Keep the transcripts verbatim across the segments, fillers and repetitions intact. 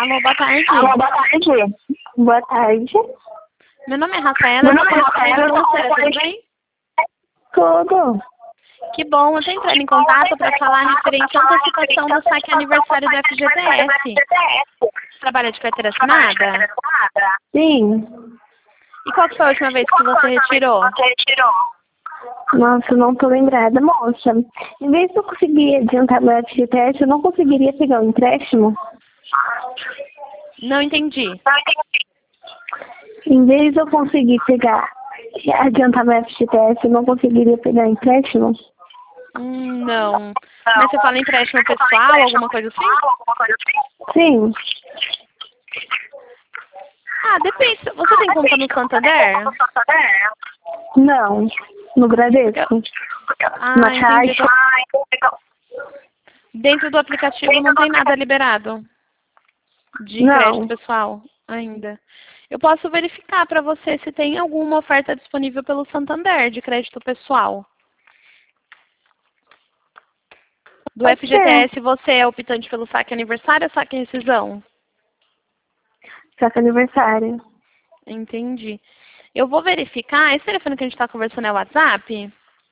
Alô, boa tarde. Alô, boa tarde. Boa tarde. Meu nome é Rafaela, Meu eu nome é sou Rafaela, eu financeira, sou tudo bem? Tudo. Que bom, eu tô entrando em contato para falar referente à antecipação do saque aniversário do F G T S. Você trabalha de carteira assinada? Sim. E qual que foi a última vez que você retirou? Nossa, eu não tô lembrada, moça. Em vez de eu conseguir adiantar meu F G T S, eu não conseguiria pegar um empréstimo? Não entendi. Em vez de eu conseguir pegar, adiantar meu F G T S, eu não conseguiria pegar empréstimo? Hum, não. Mas você fala empréstimo pessoal, alguma coisa assim? Sim. Ah, depende. Você tem conta no Santander? Não. No Bradesco? Ah, Na entendi. Caixa? Dentro do aplicativo não tem nada liberado de Não. crédito pessoal ainda. Eu posso verificar para você se tem alguma oferta disponível pelo Santander de crédito pessoal. Do Pode F G T S, ser. você é optante pelo saque aniversário ou saque rescisão? Saque aniversário. Entendi. Eu vou verificar. Esse telefone que a gente está conversando é o WhatsApp?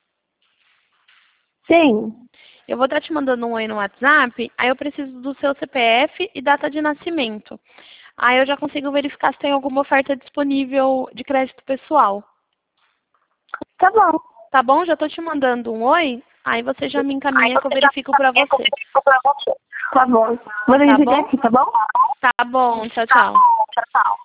Sim. Eu vou estar te mandando um oi no WhatsApp, aí eu preciso do seu C P F e data de nascimento. Aí eu já consigo verificar se tem alguma oferta disponível de crédito pessoal. Tá bom. Tá bom? Já estou te mandando um oi, aí você já me encaminha que eu verifico para você. Tá bom. Vou Tá desligar bom? aqui, tá bom? Tá bom, tchau, tchau. Tchau, tchau.